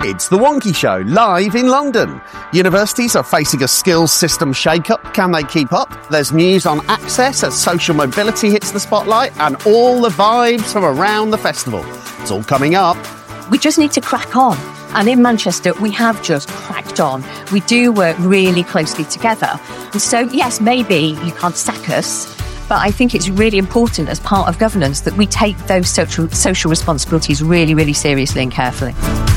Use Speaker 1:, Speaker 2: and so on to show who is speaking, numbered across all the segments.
Speaker 1: It's The Wonky Show, live in London. Universities are facing a skills system shake-up. Can they keep up? There's news on access as social mobility hits the spotlight, and all the vibes from around the festival. It's all coming up.
Speaker 2: We just need to crack on. And in Manchester, we have just cracked on. We do work really closely together. And so, yes, maybe you can't sack us, but I think it's really important as part of governance that we take those social responsibilities really, really seriously and carefully.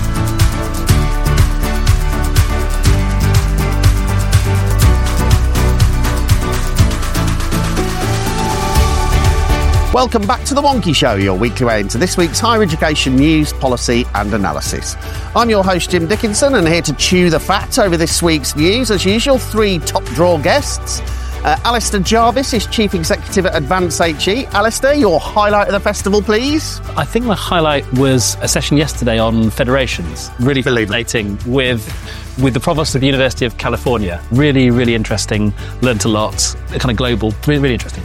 Speaker 1: Welcome back to The Wonky Show, your weekly way into this week's higher education news, policy and analysis. I'm your host, Jim Dickinson, and here to chew the fat over this week's news, as usual, three top draw guests. Alistair Jarvis is Chief Executive at Advance HE. Alistair, your highlight of the festival, please.
Speaker 3: I think my highlight was a session yesterday on federations, really fascinating with the Provost of the University of California. Really, really interesting, learnt a lot, kind of global, really, really interesting.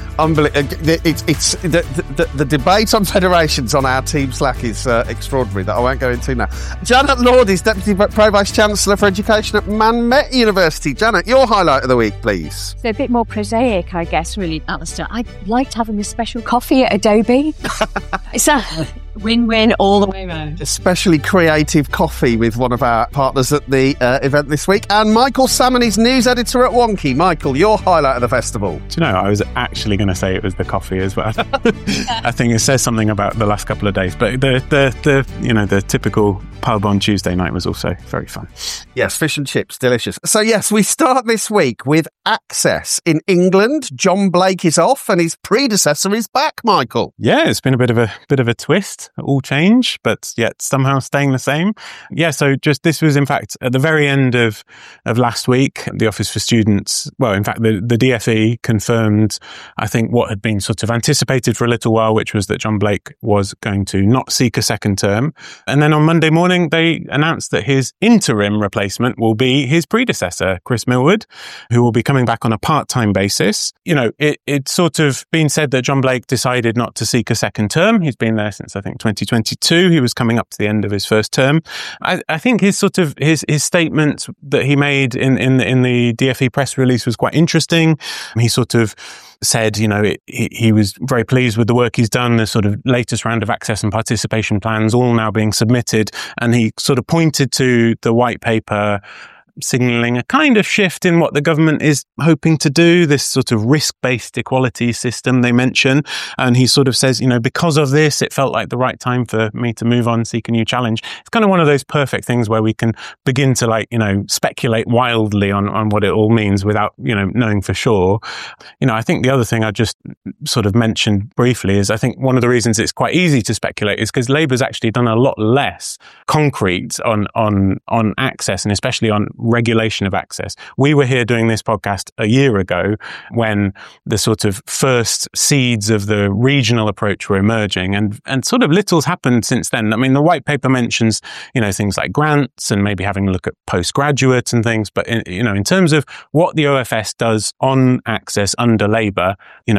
Speaker 1: It's the debate on federations on our team Slack is extraordinary, that I won't go into now. Janet Lord is Deputy Pro-Vice Chancellor for Education at Man Met University. Janet, your highlight of the week, please.
Speaker 2: So a bit more prosaic, I guess, really, Alistair. I liked having a special coffee at Adobe. It's a win-win all the way around.
Speaker 1: Especially creative coffee with one of our partners at the event this week. And Michael Salmon is news editor at Wonky. Michael, your highlight of the festival.
Speaker 4: Do you know, I was actually going to say it was the coffee as well. I think it says something about the last couple of days, but the typical pub on Tuesday night was also very fun.
Speaker 1: Yes, fish and chips, delicious. So yes, we start this week with Access in England. John Blake is off and his predecessor is back, Michael.
Speaker 4: Yeah, it's been a bit of a twist, all change, but yet somehow staying the same. Yeah, so just this was in fact at the very end of last week, the Office for Students, well, in fact, the DFE confirmed, I think, what had been sort of anticipated for a little while, which was that John Blake was going to not seek a second term. And then on Monday morning, they announced that his interim replacement will be his predecessor, Chris Millward, who will be coming back on a part-time basis. You know, it's sort of been said that John Blake decided not to seek a second term. He's been there since, I think, 2022. He was coming up to the end of his first term. I think his statement that he made in the DFE press release was quite interesting. He sort of said, you know, he was very pleased with the work he's done, the sort of latest round of access and participation plans all now being submitted. And he sort of pointed to the white paper signalling a kind of shift in what the government is hoping to do, this sort of risk-based equality system they mention. And he sort of says, you know, because of this, it felt like the right time for me to move on, seek a new challenge. It's kind of one of those perfect things where we can begin to speculate wildly on what it all means without, knowing for sure. I think the other thing I just sort of mentioned briefly is I think one of the reasons it's quite easy to speculate is because Labour's actually done a lot less concrete on access and especially on regulation of access. We were here doing this podcast a year ago when the sort of first seeds of the regional approach were emerging and sort of little's happened since then. I mean, the white paper mentions, things like grants and maybe having a look at postgraduates and things. But, in terms of what the OFS does on access under Labour,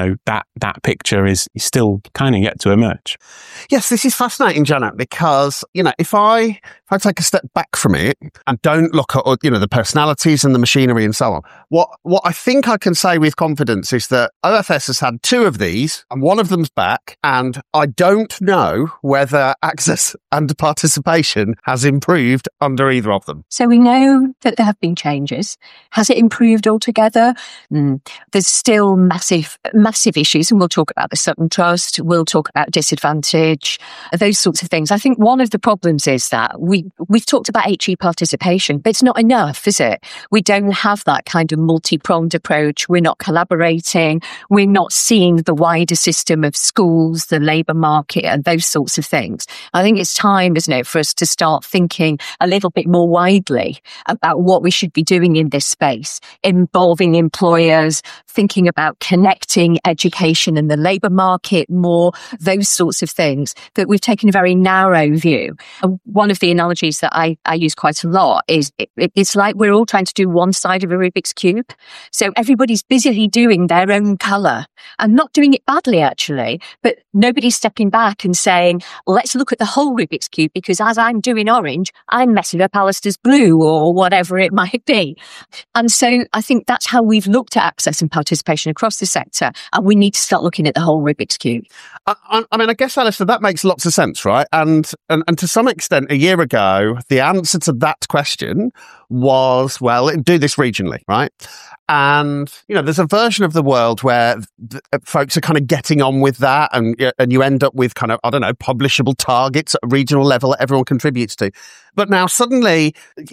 Speaker 4: that picture is still kind of yet to emerge.
Speaker 1: Yes, this is fascinating, Janet, because, if I take a step back from it and don't look at, the personalities and the machinery and so on, what I think I can say with confidence is that OFS has had two of these and one of them's back, and I don't know whether access and participation has improved under either of them.
Speaker 2: So we know that there have been changes. Has it improved altogether? There's still massive issues, and we'll talk about the Sutton Trust, we'll talk about disadvantage, those sorts of things. I think one of the problems is that we've talked about HE participation, but it's not enough, is it? We don't have that kind of multi-pronged approach. We're not collaborating. We're not seeing the wider system of schools, the labour market, and those sorts of things. I think it's time, isn't it, for us to start thinking a little bit more widely about what we should be doing in this space, involving employers, thinking about connecting education and the labour market more, those sorts of things, that we've taken a very narrow view. And one of the analogies that I use quite a lot is it's like we're all trying to do one side of a Rubik's Cube. So everybody's busily doing their own colour and not doing it badly, actually, but nobody's stepping back and saying, let's look at the whole Rubik's Cube, because as I'm doing orange, I'm messing up Alistair's blue or whatever it might be. And so I think that's how we've looked at access and participation across the sector. And we need to start looking at the whole Rubik's Cube.
Speaker 1: I mean, I guess, Alistair, that makes lots of sense, right? And to some extent, a year ago, the answer to that question was, well, do this regionally, right? And, there's a version of the world where folks are kind of getting on with that, and you end up with kind of, publishable targets at a regional level that everyone contributes to. But now suddenly,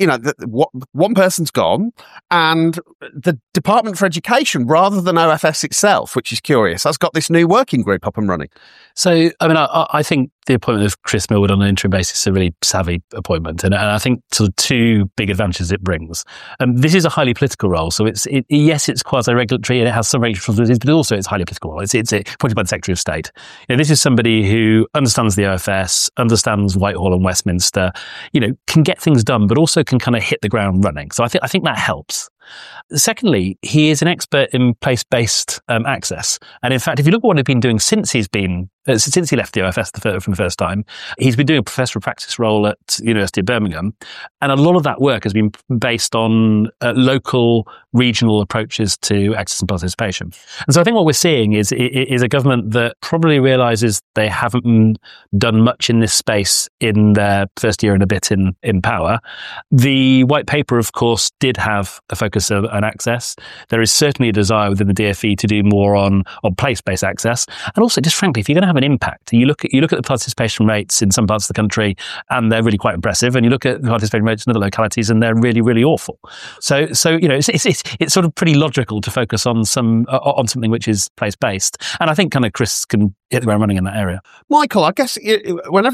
Speaker 1: one person's gone, and the Department for Education, rather than OFS itself, which is curious, has got this new working group up and running.
Speaker 3: So, I mean, I think the appointment of Chris Millward on an interim basis is a really savvy appointment. And I think sort of two big advantages it brings. This is a highly political role. So yes, it's quasi-regulatory and it has some regulatory responsibilities, but also it's highly political role. It's appointed by the Secretary of State. This is somebody who understands the OFS, understands Whitehall and Westminster, can get things done, but also can kind of hit the ground running. So I think that helps. Secondly, he is an expert in place-based access. And in fact, if you look at what he's been doing since he left the OFS from the first time, he's been doing a professor of practice role at the University of Birmingham. And a lot of that work has been based on local, regional approaches to access and participation. And so I think what we're seeing is a government that probably realises they haven't done much in this space in their first year and a bit in power. The white paper, of course, did have a focus on access. There is certainly a desire within the DfE to do more on place-based access. And also, just frankly, if you're going to have an impact, you look at the participation rates in some parts of the country, and they're really quite impressive. And you look at the participation rates in other localities, and they're really, really awful. So it's sort of pretty logical to focus on something which is place-based. And I think kind of Chris can hit the ground running in that area.
Speaker 1: Michael, I guess when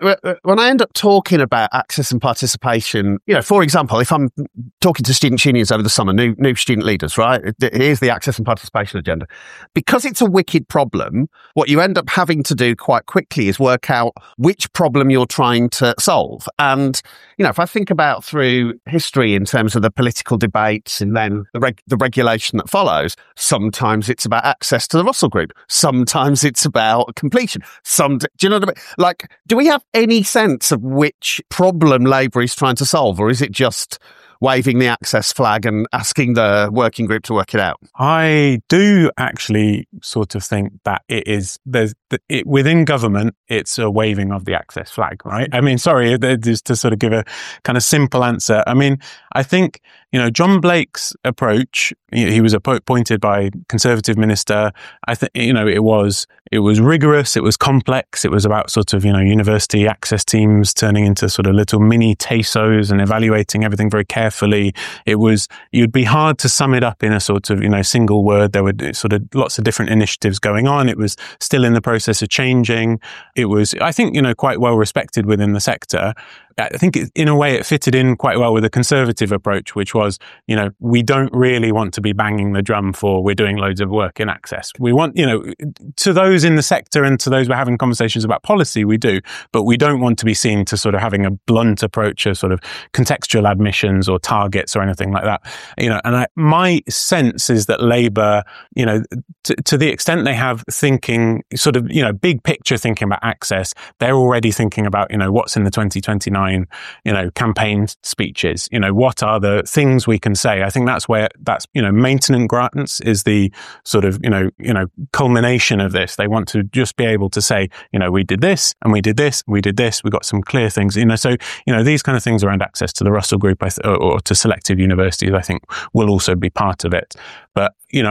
Speaker 1: I end up talking about access and participation, for example, if I'm talking to student unions over the summer, new student leaders, right? Here's the access and participation agenda. Because it's a wicked problem, what you end up having to do quite quickly is work out which problem you're trying to solve. And, if I think about through history in terms of the political debates and then the regulation that follows, sometimes it's about access to the Russell Group. Sometimes it's about completion. Do you know what I mean? Like, do we have any sense of which problem Labour is trying to solve, or is it just waving the access flag and asking the working group to work it out?
Speaker 4: I do actually sort of think that within government, it's a waving of the access flag, right? I mean, sorry, just to sort of give a kind of simple answer. I mean, I think, John Blake's approach, he was appointed by Conservative minister. I think, it was rigorous. It was complex. It was about sort of, university access teams turning into sort of little mini TASOs and evaluating everything very carefully. You'd be hard to sum it up in a sort of, single word. There were sort of lots of different initiatives going on. It was still in the process of changing. It was, I think, quite well respected within the sector. I think in a way it fitted in quite well with a Conservative approach, which was, we don't really want to be banging the drum for we're doing loads of work in access. We want, to those in the sector and to those we're having conversations about policy, we do, but we don't want to be seen to sort of having a blunt approach of sort of contextual admissions or targets or anything like that. And my sense is that Labour, to the extent they have thinking sort of, big picture thinking about access, they're already thinking about, what's in the 2029 campaign speeches, what are the things we can say? I think that's maintenance grants is the sort of, culmination of this. They want to just be able to say, we did this and we did this, we did this, we got some clear things, so, these kind of things around access to the Russell Group or to selective universities, I think will also be part of it. But,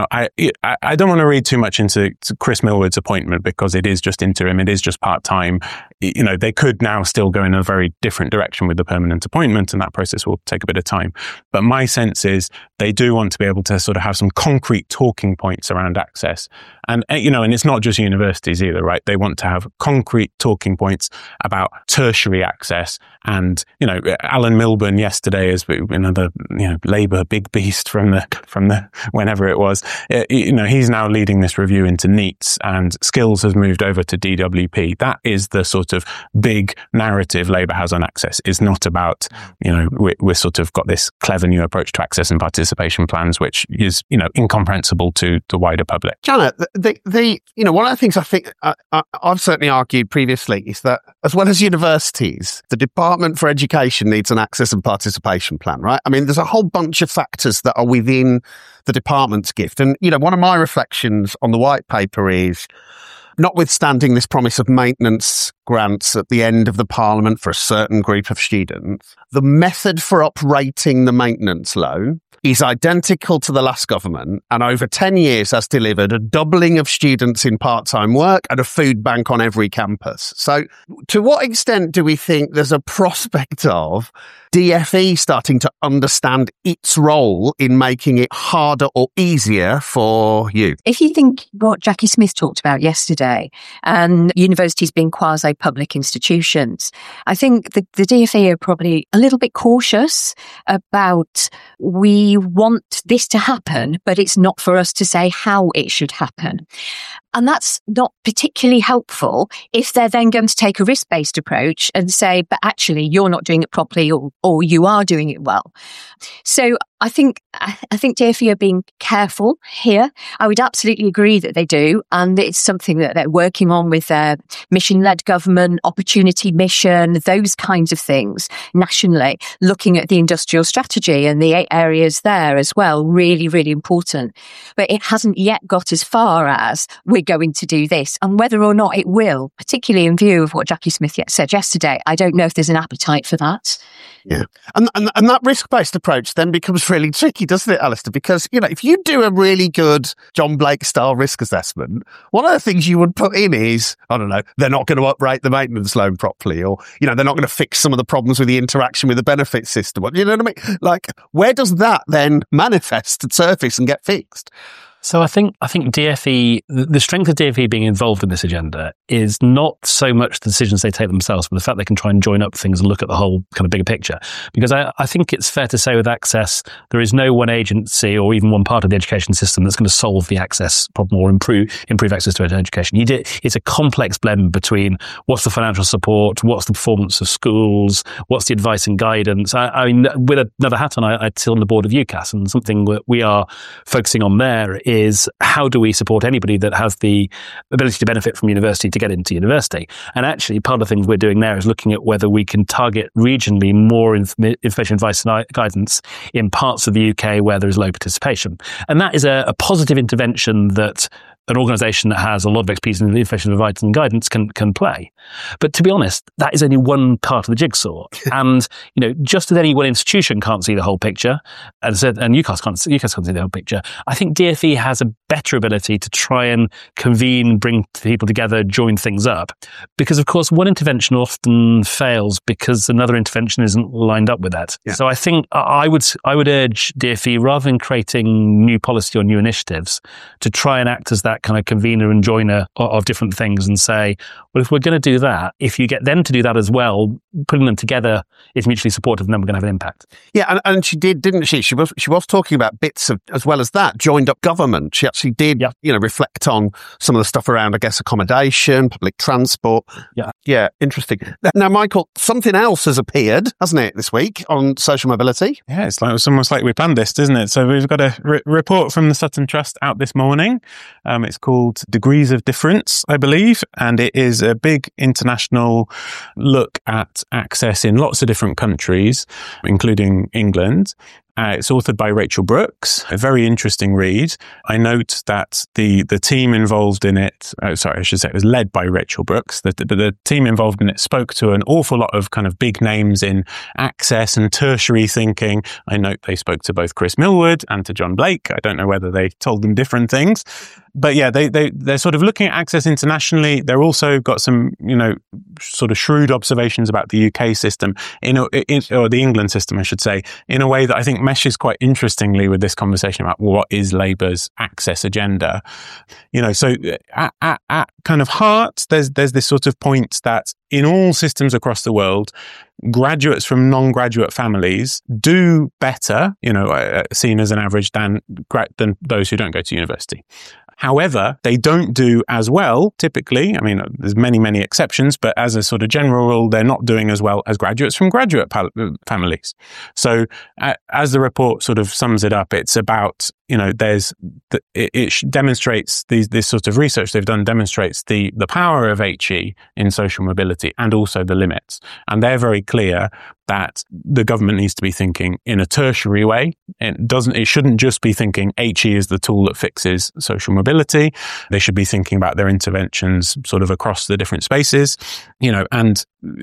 Speaker 4: I don't want to read too much into Chris Millward's appointment because it is just interim. It is just part-time. They could now still go in a very different direction with the permanent appointment, and that process will take a bit of time. But my sense is they do want to be able to sort of have some concrete talking points around access. And, and it's not just universities either, right? They want to have concrete talking points about tertiary access. And, Alan Milburn yesterday is another, Labour big beast from the whenever whenever it was. He's now leading this review into NEETs, and skills has moved over to DWP. That is the sort of big narrative Labour has on access. It's not about, we're sort of got this clever new approach to access and participation plans, which is, incomprehensible to the wider public.
Speaker 1: Janet, one of the things I think I've certainly argued previously is that as well as universities, the Department for Education needs an access and participation plan, right? I mean, there's a whole bunch of factors that are within the department's gift. And, one of my reflections on the white paper is, notwithstanding this promise of maintenance grants at the end of the Parliament for a certain group of students, the method for operating the maintenance loan is identical to the last government, and over 10 years has delivered a doubling of students in part-time work and a food bank on every campus. So to what extent do we think there's a prospect of DFE starting to understand its role in making it harder or easier for you?
Speaker 2: If you think what Jackie Smith talked about yesterday, and universities being quasi-public institutions, I think the DFE are probably a little bit cautious about, we want this to happen, but it's not for us to say how it should happen. And that's not particularly helpful if they're then going to take a risk-based approach and say, but actually you're not doing it properly, or you are doing it well. So I think DFE are being careful here. I would absolutely agree that they do. And it's something that they're working on with their mission-led government, opportunity mission, those kinds of things nationally, looking at the industrial strategy and the 8 areas there as well. Really, really important. But it hasn't yet got as far as we're going to do this. And whether or not it will, particularly in view of what Jackie Smith said yesterday, I don't know if there's an appetite for that.
Speaker 1: Yeah. And that risk-based approach then becomes really tricky, doesn't it, Alistair? Because, if you do a really good John Blake-style risk assessment, one of the things you would put in is, I don't know, they're not going to uprate the maintenance loan properly, or, they're not going to fix some of the problems with the interaction with the benefit system. You know what I mean? Like, where does that then manifest and surface and get fixed?
Speaker 3: So I think DFE, the strength of DFE being involved in this agenda is not so much the decisions they take themselves, but the fact they can try and join up things and look at the whole kind of bigger picture. Because I think it's fair to say with access, there is no one agency or even one part of the education system that's going to solve the access problem or improve access to education. It's a complex blend between what's the financial support, what's the performance of schools, what's the advice and guidance. I mean, with another hat on, I sit on the board of UCAS, and something that we are focusing on there is how do we support anybody that has the ability to benefit from university to get into university. And actually, part of the things we're doing there is looking at whether we can target regionally more information, advice and guidance in parts of the UK where there is low participation. And that is a positive intervention that an organisation that has a lot of expertise in information, advice and guidance can play. But to be honest, that is only one part of the jigsaw. And, just as any one institution can't see the whole picture, and UCAS can't see the whole picture, I think DFE has a better ability to try and convene, bring people together, join things up. Because, of course, one intervention often fails because another intervention isn't lined up with that. Yeah. So I think I would urge DFE, rather than creating new policy or new initiatives, to try and act as that kind of convener and joiner of different things and say, well, if we're going to do that, if you get them to do that as well, putting them together is mutually supportive, and then we're going to have an impact. Yeah,
Speaker 1: and she did, didn't she? She was talking about bits of, as well as that, joined up government. She actually did, reflect on some of the stuff around, I guess, accommodation, public transport. Yeah, interesting. Now, Michael, something else has appeared, hasn't it, this week on social mobility?
Speaker 4: Yeah, it's almost like we planned this, isn't it? So we've got a report from the Sutton Trust out this morning. It's called Degrees of Difference, I believe, and it is a big international look at access in lots of different countries, including England. It's authored by Rachel Brooks, a very interesting read. I note that the team involved in it, it was led by Rachel Brooks. The team involved in it spoke to an awful lot of kind of big names in access and tertiary thinking. I note they spoke to both Chris Millward and to John Blake. I don't know whether they told them different things. But yeah, they're sort of looking at access internationally. They're also got some, sort of shrewd observations about the UK system, or the England system, I should say, in a way that I think meshes quite interestingly with this conversation about what is Labour's access agenda. So at kind of heart, there's this sort of point that in all systems across the world, graduates from non-graduate families do better, seen as an average, than those who don't go to university. However, they don't do as well, typically. I mean, there's many, many exceptions, but as a sort of general rule, they're not doing as well as graduates from graduate families. So as the report sort of sums it up, it's about, it demonstrates this sort of research they've done demonstrates the power of HE in social mobility and also the limits. And they're very clear that the government needs to be thinking in a tertiary way. It shouldn't just be thinking HE is the tool that fixes social mobility. They should be thinking about their interventions sort of across the different spaces, and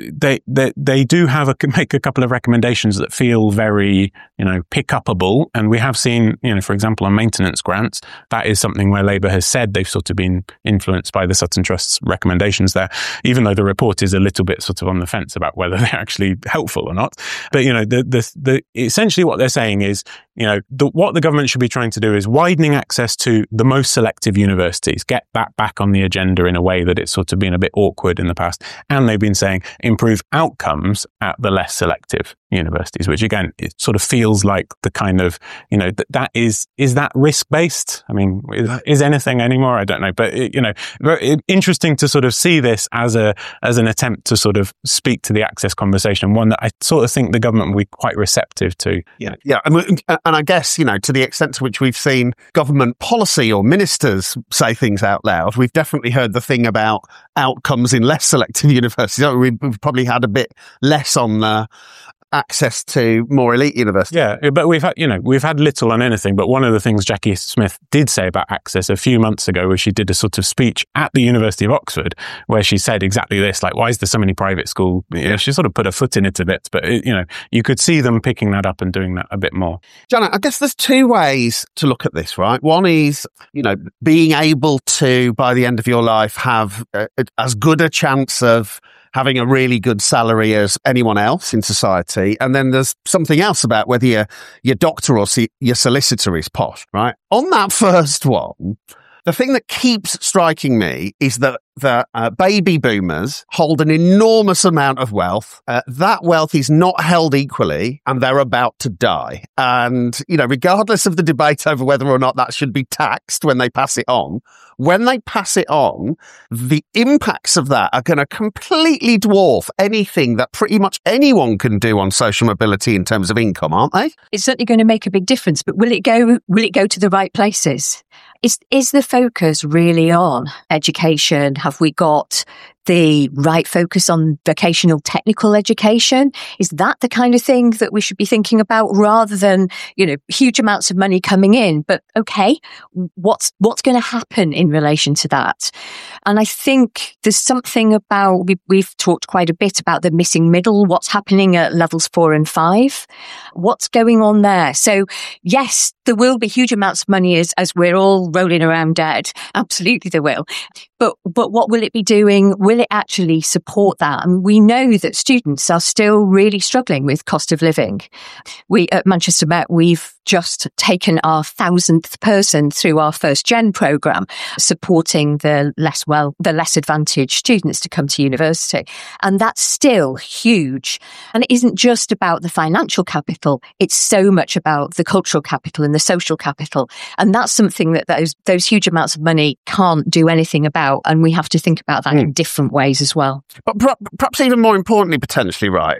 Speaker 4: they do make a couple of recommendations that feel very, pick upable. And we have seen, for example, on maintenance grants, that is something where Labour has said they've sort of been influenced by the Sutton Trust's recommendations there, even though the report is a little bit sort of on the fence about whether they're actually helpful or not. But, essentially what they're saying is, what the government should be trying to do is widening access to the most selective universities, get that back on the agenda in a way that it's sort of been a bit awkward in the past. And they've been saying improve outcomes at the less selective universities, which again, it sort of feels like the kind of, that is that risk-based? I mean, is anything anymore? I don't know. But, very interesting to sort of see this as an attempt to sort of speak to the access conversation, one that I sort of think the government will be quite receptive to.
Speaker 1: Yeah. And I guess, to the extent to which we've seen government policy or ministers say things out loud, we've definitely heard the thing about outcomes in less selective universities. We've probably had a bit less on the access to more elite universities.
Speaker 4: Yeah, but we've had little on anything. But one of the things Jackie Smith did say about access a few months ago, where she did a sort of speech at the University of Oxford, where she said exactly this, like, why is there so many private schools? She sort of put her foot in it a bit, but you could see them picking that up and doing that a bit more.
Speaker 1: Janet, I guess there's two ways to look at this, right? One is, being able to, by the end of your life, have as good a chance of having a really good salary as anyone else in society. And then there's something else about whether your doctor or your solicitor is posh, right? On that first one, the thing that keeps striking me is that the baby boomers hold an enormous amount of wealth. That wealth is not held equally, and they're about to die. And, regardless of the debate over whether or not that should be taxed when they pass it on, when they pass it on, the impacts of that are going to completely dwarf anything that pretty much anyone can do on social mobility in terms of income, aren't they?
Speaker 2: It's certainly going to make a big difference, but will it go to the right places? Is the focus really on education? Have we got the right focus on vocational technical education? Is that the kind of thing that we should be thinking about, rather than, huge amounts of money coming in? But okay, what's going to happen in relation to that? And I think there's something about, we've talked quite a bit about the missing middle, what's happening at levels 4 and 5, what's going on there. So yes, there will be huge amounts of money as we're all rolling around dead. Absolutely there will. But what will it be doing? Will it actually support that? And we know that students are still really struggling with cost of living. We at Manchester Met, we've just taken our 1,000th person through our First Gen programme, supporting the less advantaged students to come to university. And that's still huge. And it isn't just about the financial capital. It's so much about the cultural capital and the social capital. And that's something that those huge amounts of money can't do anything about. And we have to think about that in different ways as well.
Speaker 1: But perhaps even more importantly, potentially, right,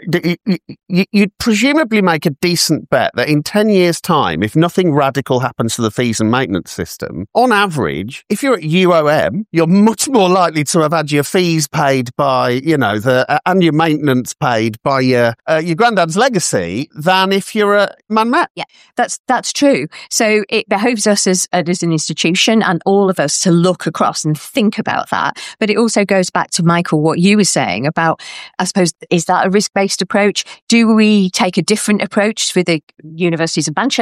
Speaker 1: you'd presumably make a decent bet that in 10 years' time, if nothing radical happens to the fees and maintenance system, on average, if you're at UOM, you're much more likely to have had your fees paid by, and your maintenance paid by your granddad's legacy than if you're at Man Met.
Speaker 2: Yeah, that's true. So it behoves us as an institution and all of us to look across and think about that. But it also goes back to, Michael, what you were saying about, I suppose, is that a risk-based approach? Do we take a different approach for the universities of Manchester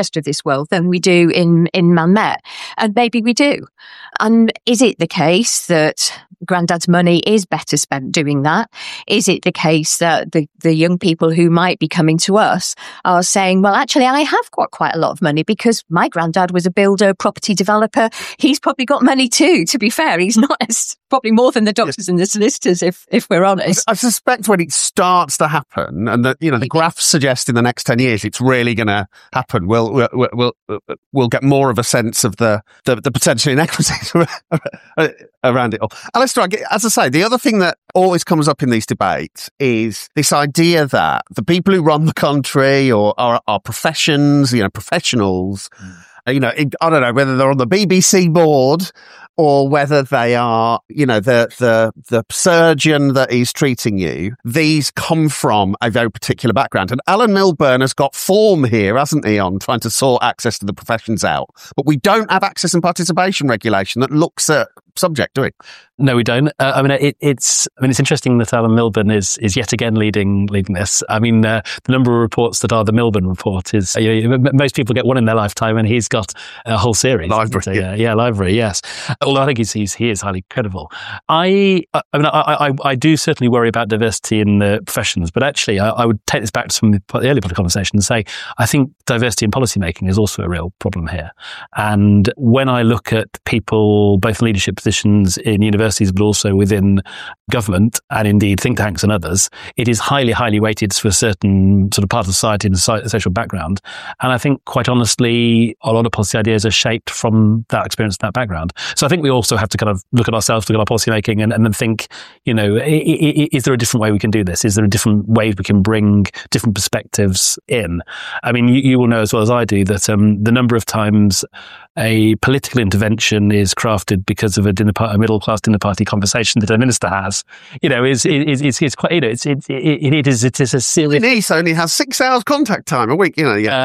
Speaker 2: Manchester of this world than we do in Manmet. And maybe we do. And is it the case that Grandad's money is better spent doing that? Is it the case that the young people who might be coming to us are saying, well, actually, I have got quite a lot of money because my granddad was a builder, property developer. He's probably got money too, to be fair. He's not probably more than the doctors and the solicitors, if we're honest.
Speaker 1: I suspect when it starts to happen, and that the graphs suggest in the next 10 years it's really going to happen, we'll get more of a sense of the potential inequities around it all. Alistair, as I say, the other thing that always comes up in these debates is this idea that the people who run the country or are professions, professionals, I don't know whether they're on the BBC board or whether they are, the surgeon that is treating you. These come from a very particular background. And Alan Milburn has got form here, hasn't he, on trying to sort access to the professions out. But we don't have access and participation regulation that looks at subject, do we?
Speaker 3: No, we don't. It's interesting that Alan Milburn is yet again leading this. The number of reports that are the Milburn report is most people get one in their lifetime, and he's got a whole series.
Speaker 1: Library,
Speaker 3: library, yes. Although I think he is highly credible. I do certainly worry about diversity in the professions, but actually I would take this back to some of the earlier part of the conversation and say I think diversity in policy making is also a real problem here. And when I look at people, both in leadership positions in universities, but also within government and indeed think tanks and others, it is highly, highly weighted for a certain sort of part of society and social background. And I think, quite honestly, a lot of policy ideas are shaped from that experience and that background. So I think we also have to kind of look at ourselves, look at our policy making, and then think, is there a different way we can do this? Is there a different way we can bring different perspectives in? You will know as well as I do that the number of times a political intervention is crafted because of a middle-class dinner party conversation that a minister has, is quite, it is a serious.
Speaker 1: Nice only has 6 hours contact time a week,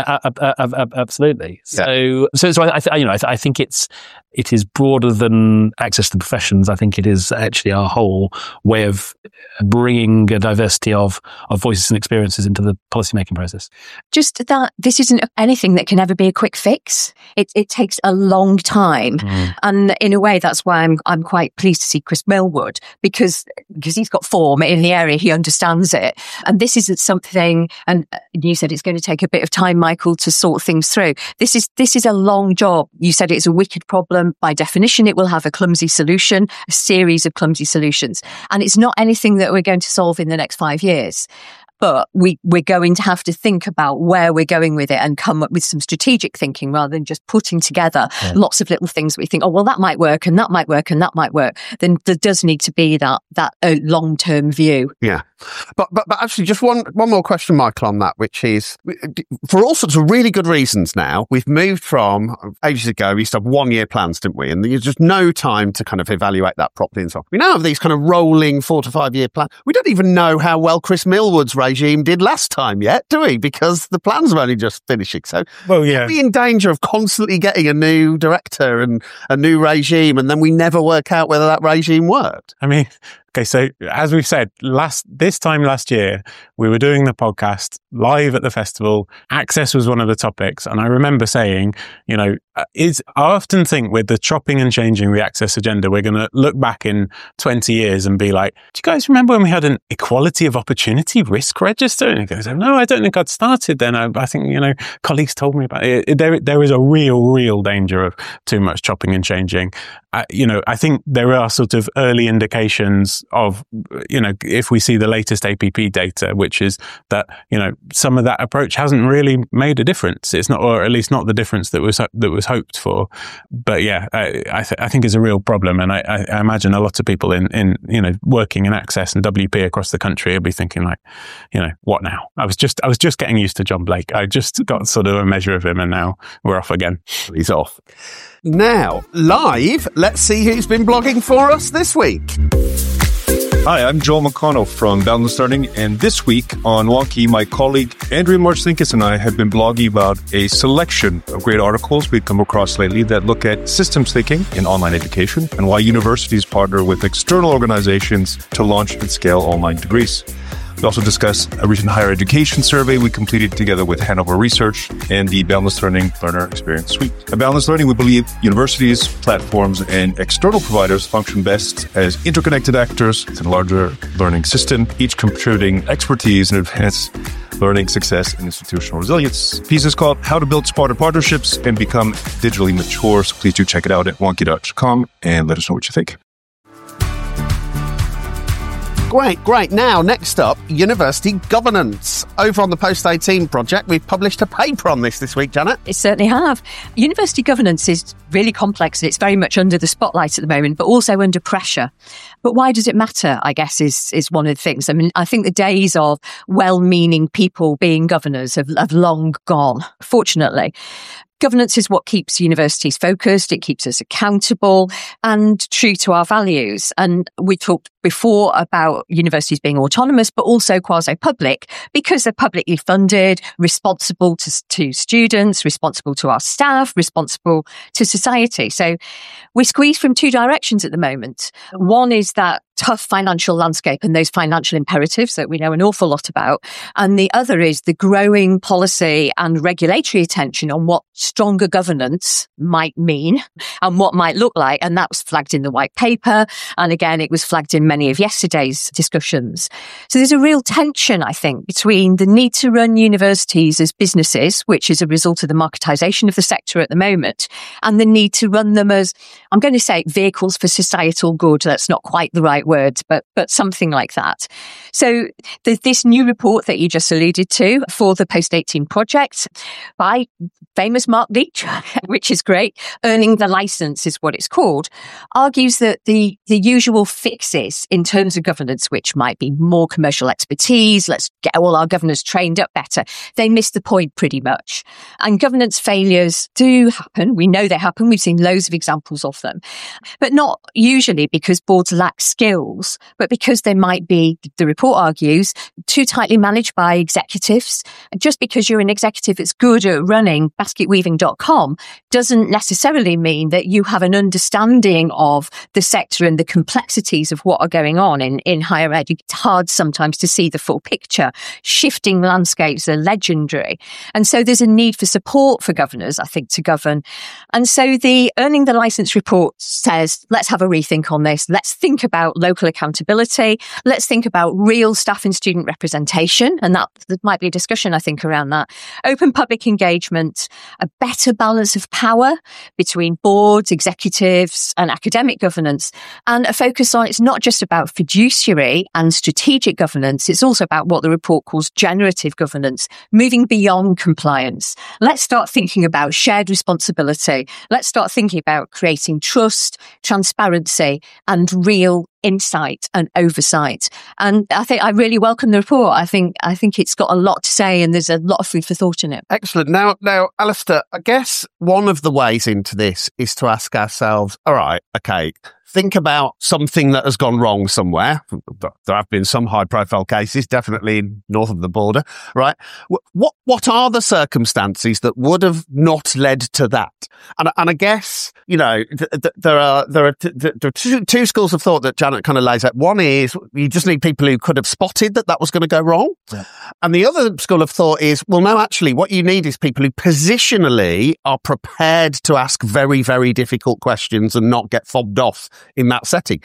Speaker 3: absolutely. Yeah. So I think it is broader than access to professions. I think it is actually our whole way of bringing a diversity of voices and experiences into the policymaking process.
Speaker 2: Just that this isn't anything that can ever be a quick fix. It takes a long time. And in a way, that's why I'm quite pleased to see Chris Millwood, because he's got form in the area, he understands it. And this isn't something, and you said it's going to take a bit of time, Michael, to sort things through. This is a long job. You said it's a wicked problem. By definition, it will have a clumsy solution, a series of clumsy solutions. And it's not anything that we're going to solve in the next 5 years. But we're going to have to think about where we're going with it and come up with some strategic thinking rather than just putting together lots of little things we think, oh, well, that might work and that might work and that might work. Then there does need to be that long-term view.
Speaker 1: Yeah. But actually, just one more question, Michael, on that, which is, for all sorts of really good reasons now, we've moved from, ages ago, we used to have 1-year plans, didn't we? And there's just no time to kind of evaluate that properly and so on. We now have these kind of rolling 4 to 5 year plans. We don't even know how well Chris Millwood's regime did last time yet, do we? Because the plans are only just finishing. So we'll be in danger of constantly getting a new director and a new regime, and then we never work out whether that regime worked.
Speaker 4: Okay, so as we've said, this time last year, we were doing the podcast live at the festival. Access was one of the topics. And I remember saying, I often think with the chopping and changing the access agenda, we're going to look back in 20 years and be like, do you guys remember when we had an equality of opportunity risk register? And it goes, no, I don't think I'd started then. I think, colleagues told me about it. There is a real danger of too much chopping and changing. I think there are sort of early indications of, if we see the latest APP data, which is that, some of that approach hasn't really made a difference. It's not, or at least not the difference that was hoped for. But yeah, I think it's a real problem. And I imagine a lot of people in working in access and WP across the country will be thinking like, what now? I was just getting used to John Blake. I just got sort of a measure of him, and now we're off again.
Speaker 1: He's off. Now, live, let's see who's been blogging for us this week.
Speaker 5: Hi, I'm Joel McConnell from Balanced Learning, and this week on Wonky, my colleague Andrea Marcinkus and I have been blogging about a selection of great articles we've come across lately that look at systems thinking in online education and why universities partner with external organizations to launch and scale online degrees. We also discuss a recent higher education survey we completed together with Hanover Research and the Balanced Learning Learner Experience Suite. At Balanced Learning, we believe universities, platforms, and external providers function best as interconnected actors in a larger learning system, each contributing expertise and advanced learning success and institutional resilience. The piece is called How to Build Smarter Partnerships and Become Digitally Mature. So please do check it out at wonky.com and let us know what you think.
Speaker 1: Great. Now, next up, university governance. Over on the Post 18 project, we've published a paper on this week, Janet.
Speaker 2: It certainly have. University governance is really complex and it's very much under the spotlight at the moment, but also under pressure. But why does it matter, I guess, is one of the things. I mean, I think the days of well-meaning people being governors have long gone, fortunately. Governance is what keeps universities focused. It keeps us accountable and true to our values. And we talked before about universities being autonomous, but also quasi-public because they're publicly funded, responsible to students, responsible to our staff, responsible to society. So we're squeezed from two directions at the moment. One is that tough financial landscape and those financial imperatives that we know an awful lot about. And the other is the growing policy and regulatory attention on what stronger governance might mean and what might look like. And that was flagged in the white paper. And again, it was flagged in many of yesterday's discussions. So there's a real tension, I think, between the need to run universities as businesses, which is a result of the marketisation of the sector at the moment, and the need to run them as, I'm going to say, vehicles for societal good. That's not quite the right words, but something like that. So there's this new report that you just alluded to for the Post 18 project by famous Mark Leach, which is great. Earning the License is what it's called, argues that the usual fixes in terms of governance, which might be more commercial expertise, let's get all our governors trained up better, they miss the point pretty much. And governance failures do happen. We know they happen. We've seen loads of examples of them, but not usually because boards lack skills, but because they might be, the report argues, too tightly managed by executives. And just because you're an executive that's good at running basketweaving.com doesn't necessarily mean that you have an understanding of the sector and the complexities of what are going on in higher ed. It's hard sometimes to see the full picture. Shifting landscapes are legendary. And so there's a need for support for governors, I think, to govern. And so the Earning the License report says, let's have a rethink on this. Let's think about local accountability. Let's think about real staff and student representation. And that there might be a discussion, I think, around that. Open public engagement, a better balance of power between boards, executives and academic governance, and a focus on it's not just about fiduciary and strategic governance. It's also about what the report calls generative governance, moving beyond compliance. Let's start thinking about shared responsibility. Let's start thinking about creating trust, transparency and real insight and oversight. And I think I really welcome the report. I think it's got a lot to say and there's a lot of food for thought in it.
Speaker 1: Excellent. Now, Alistair, I guess one of the ways into this is to ask ourselves, all right, okay, think about something that has gone wrong somewhere. There have been some high-profile cases, definitely north of the border, right? What are the circumstances that would have not led to that? And I guess, you know, there are two schools of thought that Janet kind of lays out. One is you just need people who could have spotted that was going to go wrong. Yeah. And the other school of thought is, well, no, actually, what you need is people who positionally are prepared to ask very, very difficult questions and not get fobbed off in that setting.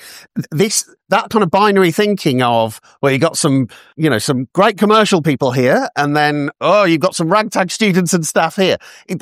Speaker 1: That kind of binary thinking of, well, you got some great commercial people here, and then, you've got some ragtag students and staff here.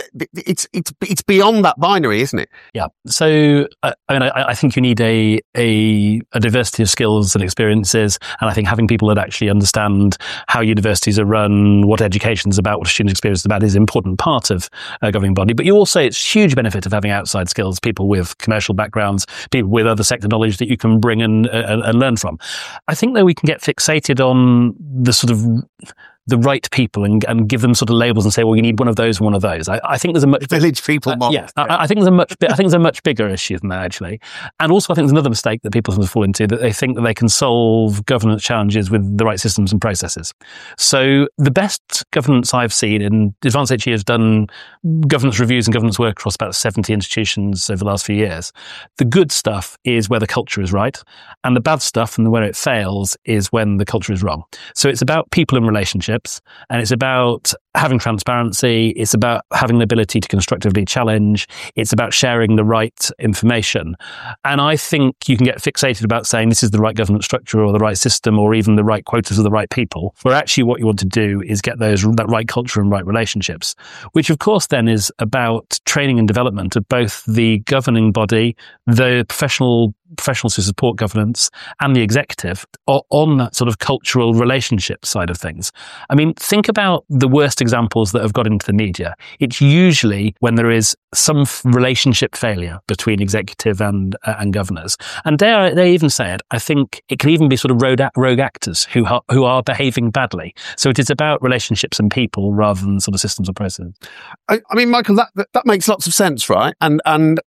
Speaker 1: It's beyond that binary, isn't it?
Speaker 3: Yeah. So, I think you need a diversity of skills and experiences, and I think having people that actually understand how universities are run, what education's about, what a student experience is about, is an important part of a governing body. But you also, it's huge benefit of having outside skills, people with commercial backgrounds, people with other sector knowledge that you can bring and learn from. I think that we can get fixated on the sort of the right people and give them sort of labels and say, well, you need one of those and one of those. I think there's a much
Speaker 1: village people model.
Speaker 3: Yeah, I think there's a much bigger issue than that, actually. And also, I think there's another mistake that people fall into, that they think that they can solve governance challenges with the right systems and processes. So the best governance I've seen, in Advanced HE has done governance reviews and governance work across about 70 institutions over the last few years. The good stuff is where the culture is right, and the bad stuff and where it fails is when the culture is wrong. So it's about people and relationships, and it's about having transparency. It's about having the ability to constructively challenge. It's about sharing the right information. And I think you can get fixated about saying this is the right governance structure or the right system or even the right quotas of the right people, where actually what you want to do is get that right culture and right relationships, which of course then is about training and development of both the governing body, the professionals who support governance, and the executive on that sort of cultural relationship side of things. I mean, think about the worst examples that have got into the media. It's usually when there is some relationship failure between executive and governors. And they even say it. I think it can even be sort of rogue actors who are behaving badly. So it is about relationships and people rather than sort of systems or processes.
Speaker 1: I mean, Michael, that makes lots of sense, right? And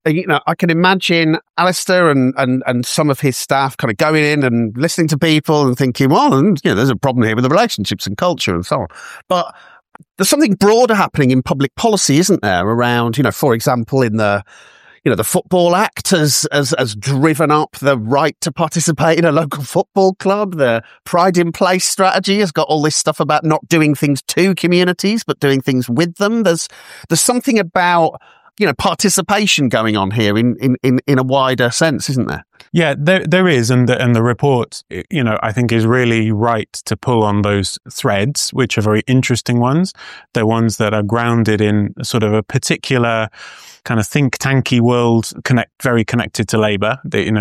Speaker 1: I can imagine Alistair and some of his staff kind of going in and listening to people and thinking, well, there's a problem here with the relationships and culture and so on. But there's something broader happening in public policy, isn't there? Around, for example, in the Football Act has driven up the right to participate in a local football club. The Pride in Place strategy has got all this stuff about not doing things to communities, but doing things with them. There's something about participation going on here in a wider sense, isn't there?
Speaker 4: Yeah, there is, and the report, I think is really right to pull on those threads, which are very interesting ones. They're ones that are grounded in sort of a particular kind of think tanky world, very connected to Labour.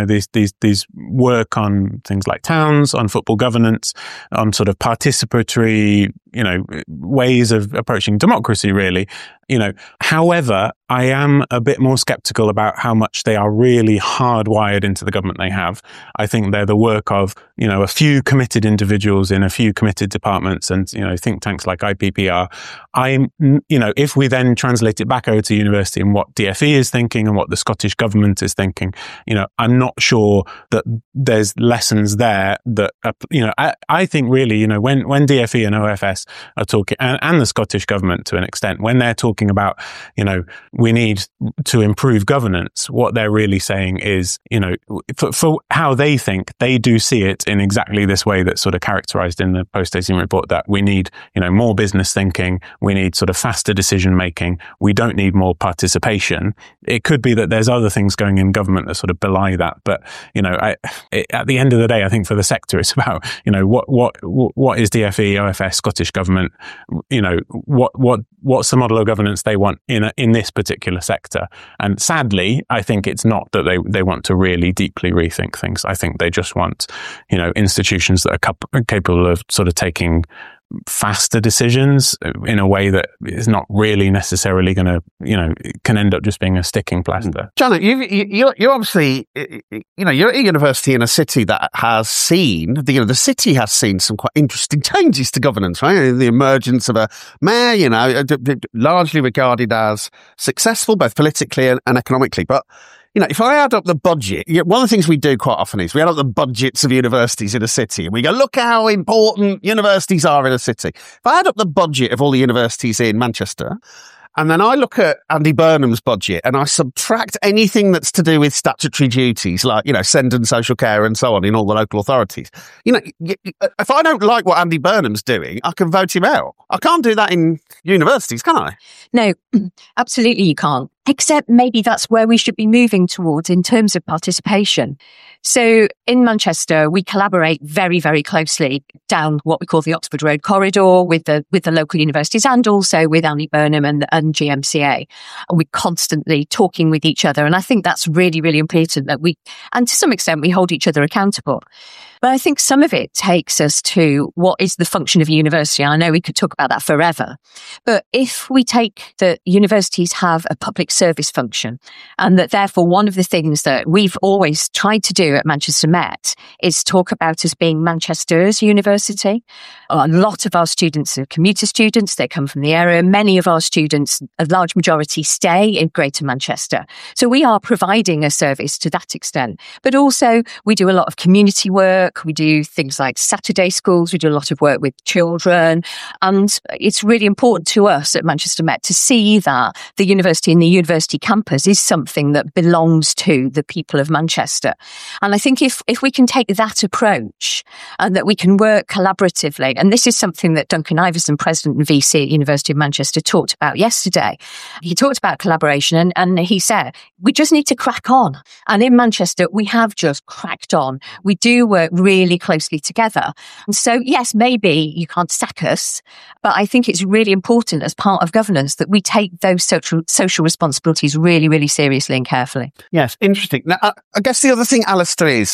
Speaker 4: These work on things like towns, on football governance, on sort of participatory, ways of approaching democracy, really. However, I am a bit more skeptical about how much they are really hardwired into the government they have. I think they're the work of, a few committed individuals in a few committed departments and, think tanks like IPPR. If we then translate it back over to university and what DFE is thinking and what the Scottish government is thinking, I'm not sure that there's lessons there that, I think really, when DFE and OFS are talking, and the Scottish government to an extent, when they're talking about, we need to improve governance, what they're really saying is, for how they think, they do see it in exactly this way that's sort of characterized in the post-18 report, that we need, more business thinking, we need sort of faster decision making, we don't need more participation. It could be that there's other things going in government that sort of belie that, but, at the end of the day, I think for the sector, it's about, what is DFE, OFS, Scottish government, what's the model of governance they want in this particular sector. And sadly, I think it's not that they want to really deeply rethink things. I think they just want, institutions that are capable of sort of taking faster decisions in a way that is not really necessarily going to, can end up just being a sticking plaster.
Speaker 1: Janet, you're obviously, you're at a university in a city that has seen, the city has seen some quite interesting changes to governance, right? The emergence of a mayor, largely regarded as successful, both politically and economically. But if I add up the budget, one of the things we do quite often is we add up the budgets of universities in a city and we go, look how important universities are in a city. If I add up the budget of all the universities in Manchester, and then I look at Andy Burnham's budget and I subtract anything that's to do with statutory duties, like, send and social care and so on in all the local authorities. If I don't like what Andy Burnham's doing, I can vote him out. I can't do that in universities, can I?
Speaker 2: No, absolutely you can't. Except maybe that's where we should be moving towards in terms of participation. So in Manchester, we collaborate very, very closely down what we call the Oxford Road corridor with the local universities and also with Andy Burnham and GMCA. And we're constantly talking with each other. And I think that's really, really important that and to some extent, we hold each other accountable. But I think some of it takes us to what is the function of a university. I know we could talk about that forever, but if we take that universities have a public service function, and that therefore one of the things that we've always tried to do at Manchester Met is talk about us being Manchester's university. A lot of our students are commuter students. They come from the area. Many of our students, a large majority, stay in Greater Manchester. So we are providing a service to that extent. But also we do a lot of community work. We do things like Saturday schools. We do a lot of work with children. And it's really important to us at Manchester Met to see that the university and the university campus is something that belongs to the people of Manchester. And I think if we can take that approach and that we can work collaboratively, and this is something that Duncan Iverson, President and VC at University of Manchester, talked about yesterday. He talked about collaboration and he said, we just need to crack on. And in Manchester, we have just cracked on. We do work really closely together. And so, yes, maybe you can't sack us, but I think it's really important as part of governance that we take those social responsibilities really, really seriously and carefully.
Speaker 1: Yes, interesting. Now, I guess the other thing, Alistair, is,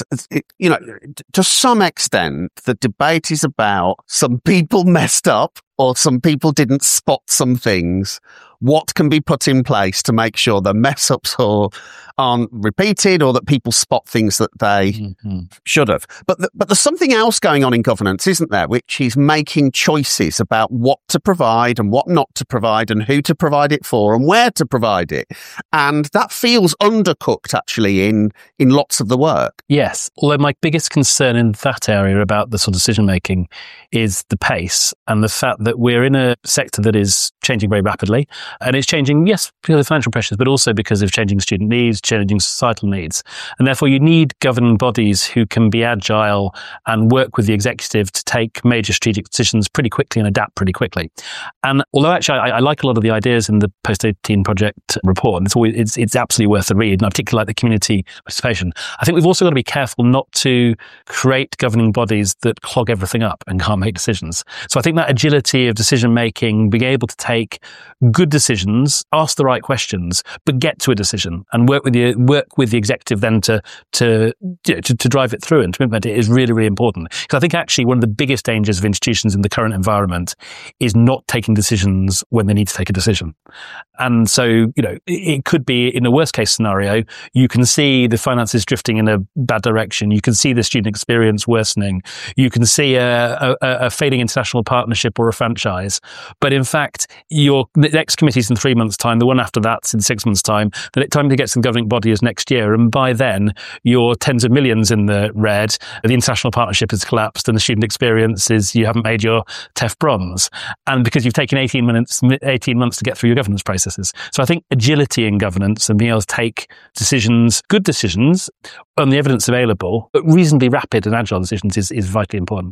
Speaker 1: to some extent, the debate is about some people messed up or some people didn't spot some things. What can be put in place to make sure the mess ups aren't repeated or that people spot things that they should have? But there's something else going on in governance, isn't there? Which is making choices about what to provide and what not to provide and who to provide it for and where to provide it. And that feels undercooked actually in lots of the work.
Speaker 3: Yes. Although my biggest concern in that area about the sort of decision making is the pace and the fact that we're in a sector that is changing very rapidly. And it's changing, yes, because of financial pressures, but also because of changing student needs, changing societal needs. And therefore you need governing bodies who can be agile and work with the executive to take major strategic decisions pretty quickly and adapt pretty quickly. And although actually I like a lot of the ideas in the Post-18 Project report, and it's absolutely worth a read, and I particularly like the community participation, I think we've also got to be careful not to create governing bodies that clog everything up and can't make decisions. So I think that agility of decision making, being able to take good decisions, ask the right questions, but get to a decision and work with the executive then to drive it through and to implement it is really, really important. Because I think actually one of the biggest dangers of institutions in the current environment is not taking decisions when they need to take a decision. And so, it could be in a worst case scenario, you can see the finances drifting in a bad direction. You can see the student experience worsening. You can see a failing international partnership or a franchise. But in fact, the next committee is in 3 months' time. The one after that's in 6 months' time. The time to get to the governing body is next year. And by then, you're tens of millions in the red. The international partnership has collapsed and the student experience is you haven't made your TEF bronze. And because you've taken 18 months to get through your governance processes. So I think agility in governance and being able to take decisions, good decisions, on the evidence available, but reasonably rapid and agile decisions is vitally important.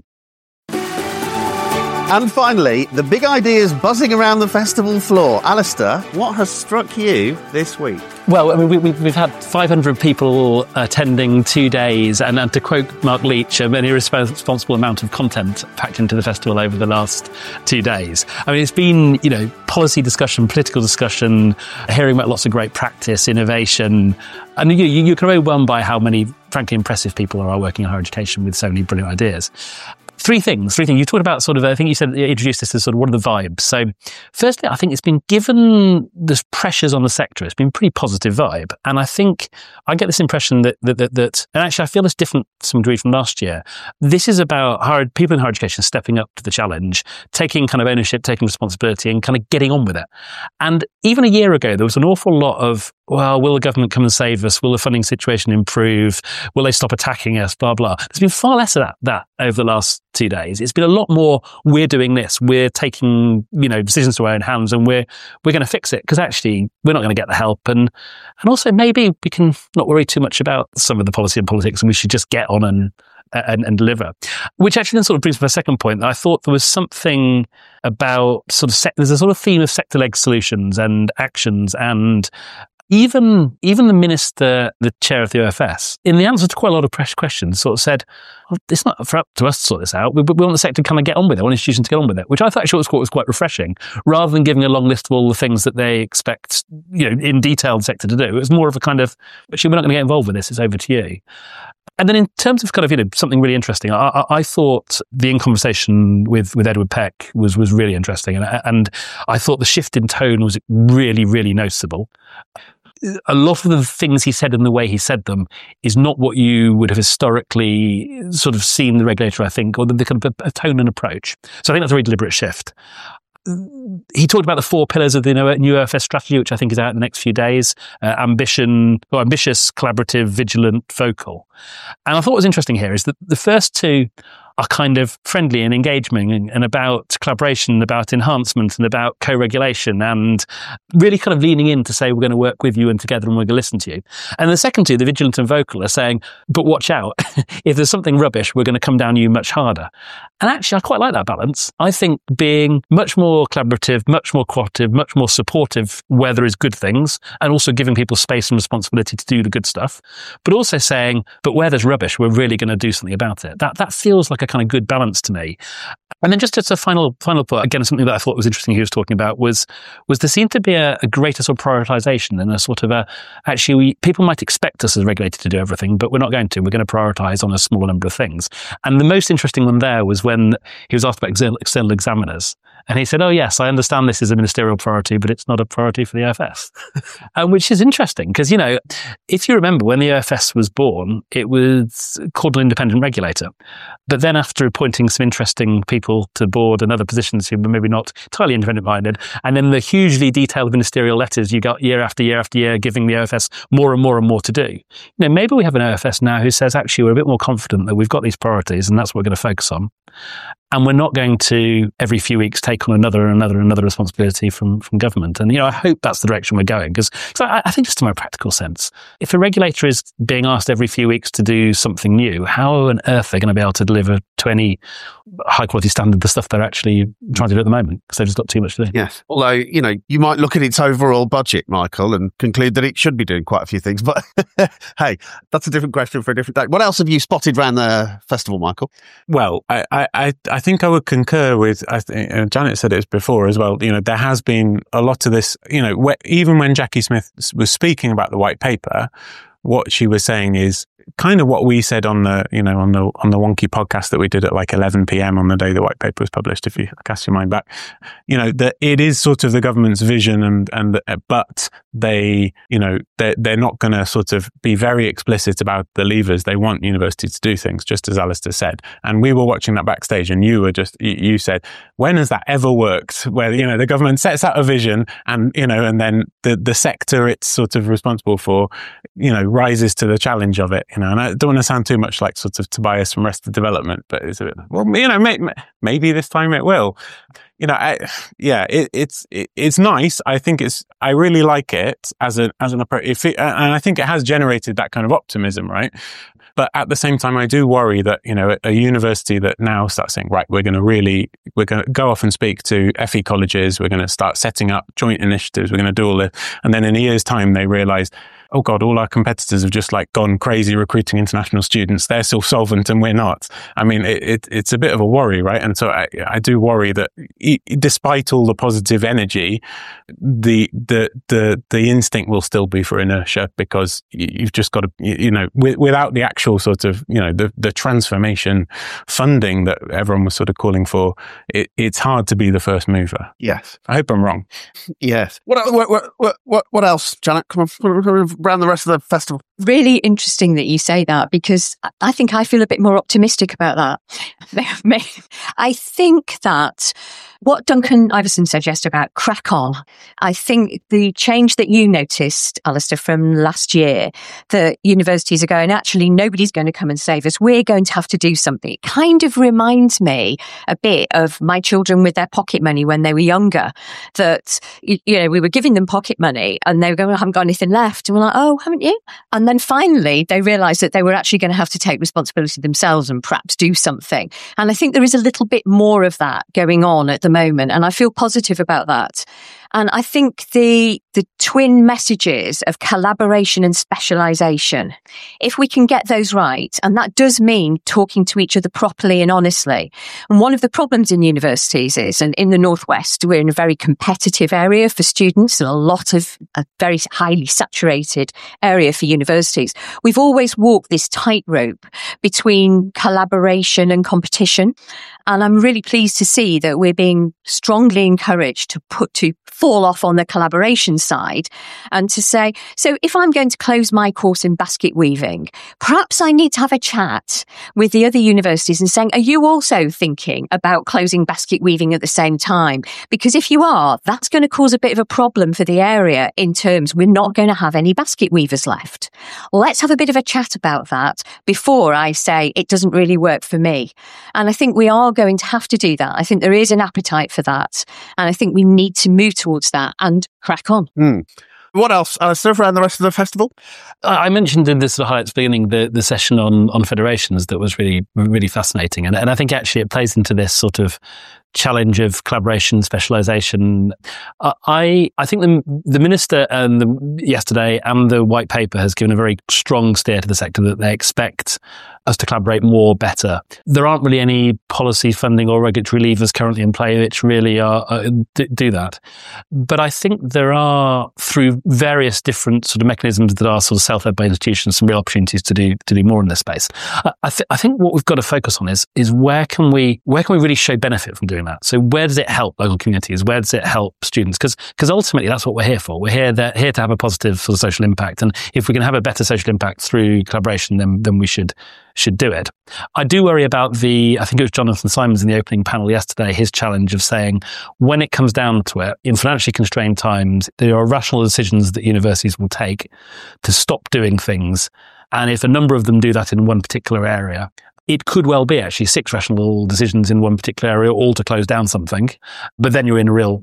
Speaker 1: And finally, the big ideas buzzing around the festival floor. Alistair, what has struck you this week?
Speaker 3: Well, I mean, we've had 500 people attending 2 days, and to quote Mark Leach, an irresponsible amount of content packed into the festival over the last 2 days. I mean, it's been, policy discussion, political discussion, hearing about lots of great practice, innovation, and you can be overwhelmed by how many, frankly, impressive people are working in higher education with so many brilliant ideas. Three things. You talked about I think you said, you introduced this as sort of what are the vibes. So firstly, I think it's been given the pressures on the sector, it's been a pretty positive vibe. And I think I get this impression that and actually I feel it's different to some degree from last year. This is about people in higher education stepping up to the challenge, taking kind of ownership, taking responsibility and kind of getting on with it. And even a year ago, there was an awful lot of, well, will the government come and save us? Will the funding situation improve? Will they stop attacking us? Blah, blah. There's been far less of that over the last 2 days. It's been a lot more, we're doing this. We're taking, decisions to our own hands and we're going to fix it because actually we're not going to get the help. And also maybe we can not worry too much about some of the policy and politics and we should just get on and deliver. Which actually then sort of brings me to my second point. I thought there was something about there's a sort of theme of sector-led solutions and actions and even the minister, the chair of the OFS, in the answer to quite a lot of press questions, sort of said, well, it's not up to us to sort this out. We want the sector to kind of get on with it. We want institutions to get on with it, which I thought actually was quite refreshing, rather than giving a long list of all the things that they expect, in detail the sector to do. It was more of a kind of, actually, we're not going to get involved with this. It's over to you. And then in terms of kind of, something really interesting, I thought the In Conversation with Edward Peck was really interesting. And I thought the shift in tone was really, really noticeable. A lot of the things he said and the way he said them is not what you would have historically sort of seen the regulator, I think, or the kind of a tone and approach. So I think that's a very deliberate shift. He talked about the 4 pillars of the new OFS strategy, which I think is out in the next few days. Ambitious, collaborative, vigilant, vocal. And I thought what was interesting here is that the first 2 are kind of friendly and engaging and about collaboration, about enhancement and about co-regulation and really kind of leaning in to say, we're going to work with you and together and we're going to listen to you. And the second 2, the vigilant and vocal, are saying, but watch out. If there's something rubbish, we're going to come down you much harder. And actually, I quite like that balance. I think being much more collaborative, much more cooperative, much more supportive where there is good things, and also giving people space and responsibility to do the good stuff, but also saying, but where there's rubbish, we're really going to do something about it. That feels like a kind of good balance to me. And then just as a final point, again, something that I thought was interesting he was talking about was there seemed to be a greater sort of prioritization and a sort of people might expect us as a regulator to do everything, but we're not going to. We're going to prioritize on a small number of things. And the most interesting one there was when he was asked about external examiners. And he said, oh, yes, I understand this is a ministerial priority, but it's not a priority for the OFS. Which is interesting because, if you remember when the OFS was born, it was called an independent regulator. But then after appointing some interesting people to board and other positions who were maybe not entirely independent-minded, and then the hugely detailed ministerial letters you got year after year after year giving the OFS more and more and more to do. Maybe we have an OFS now who says, actually, we're a bit more confident that we've got these priorities and that's what we're going to focus on. And we're not going to, every few weeks, take on another responsibility from government. And, I hope that's the direction we're going. Because I think just in my practical sense, if a regulator is being asked every few weeks to do something new, how on earth are they going to be able to deliver to any high quality standard the stuff they're actually trying to do at the moment? Because they've just got too much to do.
Speaker 1: Yes. Although, you might look at its overall budget, Michael, and conclude that it should be doing quite a few things. But hey, that's a different question for a different day. What else have you spotted around the festival, Michael?
Speaker 4: Well, I think I would concur with, Janet said it before as well, there has been a lot of this, even when Jackie Smith was speaking about the white paper, what she was saying is kind of what we said on the Wonky podcast that we did at like 11 p.m. on the day the white paper was published, if you cast your mind back, that it is sort of the government's vision but they're not going to sort of be very explicit about the levers. They want universities to do things, just as Alistair said. And we were watching that backstage and you said, when has that ever worked? Where, the government sets out a vision and then the sector it's sort of responsible for, rises to the challenge of it. And I don't want to sound too much like sort of Tobias from Arrested Development, but it's a bit, maybe this time it will. It's nice. I really like it as an approach, and I think it has generated that kind of optimism, right? But at the same time, I do worry that, a university that now starts saying, right, we're going to go off and speak to FE colleges, we're going to start setting up joint initiatives, we're going to do all this. And then in a year's time, they realize, oh God, all our competitors have just gone crazy recruiting international students. They're still solvent and we're not. I mean, it's a bit of a worry, right? And so I do worry that despite all the positive energy, the instinct will still be for inertia because you've just got to, without the actual sort of, the transformation funding that everyone was sort of calling for, it's hard to be the first mover.
Speaker 1: Yes.
Speaker 4: I hope I'm wrong.
Speaker 1: Yes. What else, Janet? Come on. Around the rest of the festival.
Speaker 2: Really interesting that you say that because I think I feel a bit more optimistic about that. I think that what Duncan Iverson said yesterday about crack on, I think the change that you noticed, Alistair, from last year, that universities are going, actually, nobody's going to come and save us. We're going to have to do something. It kind of reminds me a bit of my children with their pocket money when they were younger, that, we were giving them pocket money and they were going, I haven't got anything left. And we're like, oh, haven't you? And then finally, they realised that they were actually going to have to take responsibility themselves and perhaps do something. And I think there is a little bit more of that going on at the moment. And I feel positive about that. And I think the the twin messages of collaboration and specialisation. If we can get those right, and that does mean talking to each other properly and honestly. And one of the problems in universities is, and in the Northwest, we're in a very competitive area for students and a very highly saturated area for universities. We've always walked this tightrope between collaboration and competition. And I'm really pleased to see that we're being strongly encouraged to fall off on the collaboration side and to say, so if I'm going to close my course in basket weaving, perhaps I need to have a chat with the other universities and saying, are you also thinking about closing basket weaving at the same time? Because if you are, that's going to cause a bit of a problem for the area in terms we're not going to have any basket weavers left. Let's have a bit of a chat about that before I say it doesn't really work for me. And I think we are going to have to do that. I think there is an appetite for that. And I think we need to move towards that and crack on.
Speaker 1: What else, Alistair, around the rest of the festival?
Speaker 3: I mentioned in this highlights beginning the session on federations that was really, really fascinating. And I think actually it plays into this sort of challenge of collaboration, specialisation. I think the minister yesterday and the white paper has given a very strong steer to the sector that they expect us to collaborate more, better. There aren't really any policy funding or regulatory levers currently in play which really do that. But I think there are, through various different sort of mechanisms that are sort of self-led by institutions, some real opportunities to do more in this space. I think what we've got to focus on is where can we really show benefit from doing that? So where does it help local communities? Where does it help students? Because ultimately that's what we're here for. We're here to have a positive sort of social impact. And if we can have a better social impact through collaboration, then we should do it. I do worry about I think it was Jonathan Simons in the opening panel yesterday, his challenge of saying, when it comes down to it, in financially constrained times, there are rational decisions that universities will take to stop doing things. And if a number of them do that in one particular area, it could well be actually 6 rational decisions in one particular area, all to close down something, but then you're in a real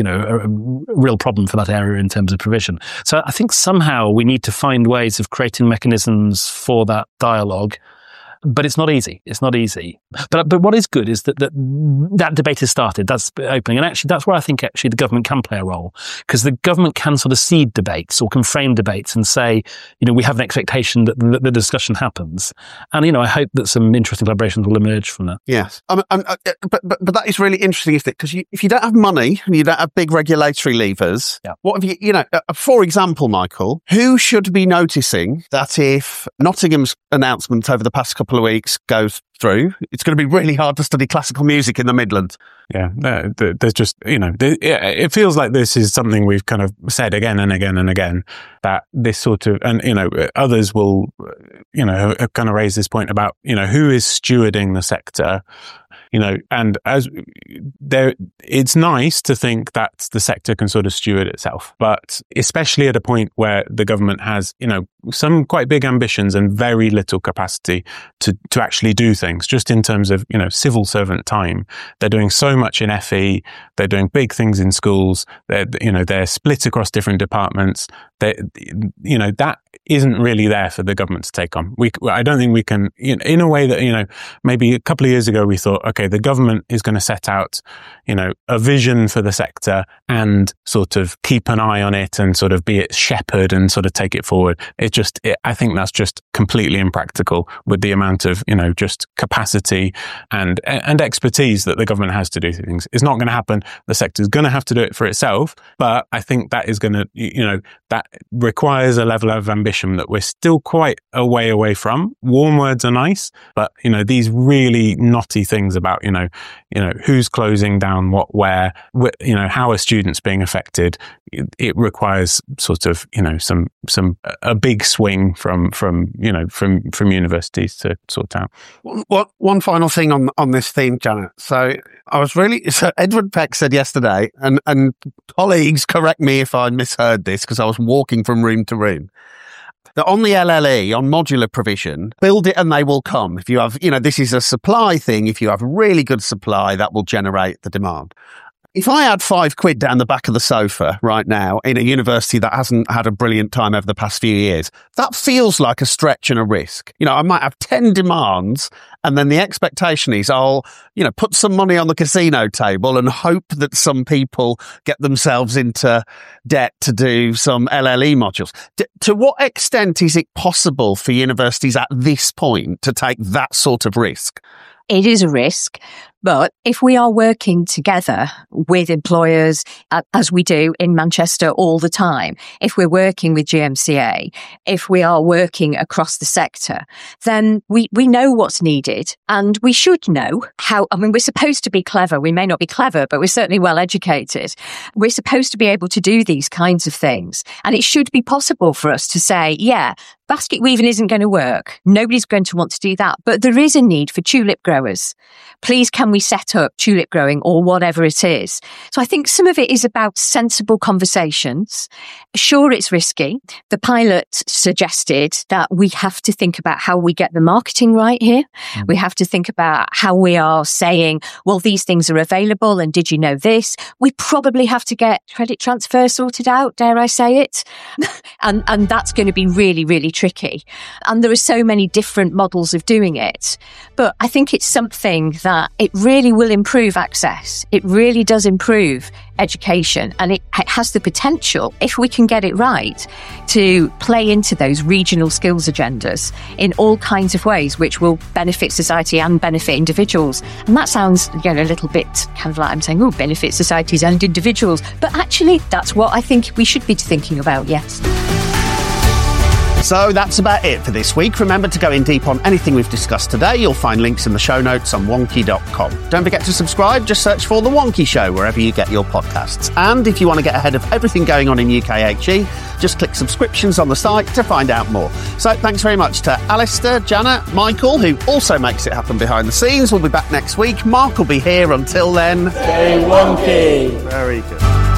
Speaker 3: problem for that area in terms of provision. So I think somehow we need to find ways of creating mechanisms for that dialogue. But it's not easy. It's not easy. But what is good is that debate has started. That's opening. And actually, that's where I think actually the government can play a role, because the government can sort of seed debates or can frame debates and say, we have an expectation that the discussion happens. And, I hope that some interesting collaborations will emerge from that.
Speaker 1: Yes. But that is really interesting, isn't it? Because if you don't have money and you don't have big regulatory levers, what have you, for example, Michael, who should be noticing that if Nottingham's announcement over the past couple of weeks goes through, it's going to be really hard to study classical music in the Midlands?
Speaker 4: Yeah, there's just, it feels like this is something we've kind of said again and again and again, that this sort of, and, others will, have kind of raised this point about, who is stewarding the sector. And it's nice to think that the sector can sort of steward itself, but especially at a point where the government has, some quite big ambitions and very little capacity to actually do things, just in terms of, civil servant time. They're doing so much in FE. They're doing big things in schools. They're split across different departments. That isn't really there for the government to take on. I don't think we can, in a way that, maybe a couple of years ago we thought, okay, the government is going to set out, a vision for the sector and sort of keep an eye on it and sort of be its shepherd and sort of take it forward. I think that's just completely impractical with the amount of, just capacity and expertise that the government has to do things. It's not going to happen. The sector's going to have to do it for itself. But I think that is going to, that requires a level of ambition that we're still quite a way away from. Warm words are nice, but, these really knotty things about, who's closing down what, where, how are students being affected? It requires sort of, a big swing from universities to sort out.
Speaker 1: One final thing on this theme, Janet. So Edward Peck said yesterday, and colleagues correct me if I misheard this because I was walking from room to room, that on the LLE, on modular provision, build it and they will come. If you have, this is a supply thing. If you have really good supply, that will generate the demand. If I had £5 down the back of the sofa right now in a university that hasn't had a brilliant time over the past few years, that feels like a stretch and a risk. I might have 10 demands And then the expectation is I'll, put some money on the casino table and hope that some people get themselves into debt to do some LLE modules. To what extent is it possible for universities at this point to take that sort of risk?
Speaker 2: It is a risk, but if we are working together with employers, as we do in Manchester all the time, if we're working with GMCA, if we are working across the sector, then we know what's needed, and we should know how. I mean, we're supposed to be clever. We may not be clever, but we're certainly well educated. We're supposed to be able to do these kinds of things, and it should be possible for us to say, yeah, basket weaving isn't going to work. Nobody's going to want to do that. But there is a need for tulip growers. Please, can we set up tulip growing or whatever it is? So I think some of it is about sensible conversations. Sure, it's risky. The pilot suggested that we have to think about how we get the marketing right here. We have to think about how we are saying, well, these things are available, and did you know this? We probably have to get credit transfer sorted out, dare I say it? and that's going to be really, really tricky. And there are so many different models of doing it. But I think it's something that it really will improve access. It really does improve education, and it has the potential, if we can get it right, to play into those regional skills agendas in all kinds of ways, which will benefit society and benefit individuals. And that sounds, a little bit kind of like I'm saying, benefit societies and individuals. But actually, that's what I think we should be thinking about, yes.
Speaker 1: So that's about it for this week. Remember to go in deep on anything we've discussed today. You'll find links in the show notes on wonky.com. Don't forget to subscribe. Just search for The Wonky Show wherever you get your podcasts. And if you want to get ahead of everything going on in UKHE, just click subscriptions on the site to find out more. So thanks very much to Alistair, Janet, Michael, who also makes it happen behind the scenes. We'll be back next week. Mark will be here. Until then,
Speaker 6: stay wonky.
Speaker 1: Very good.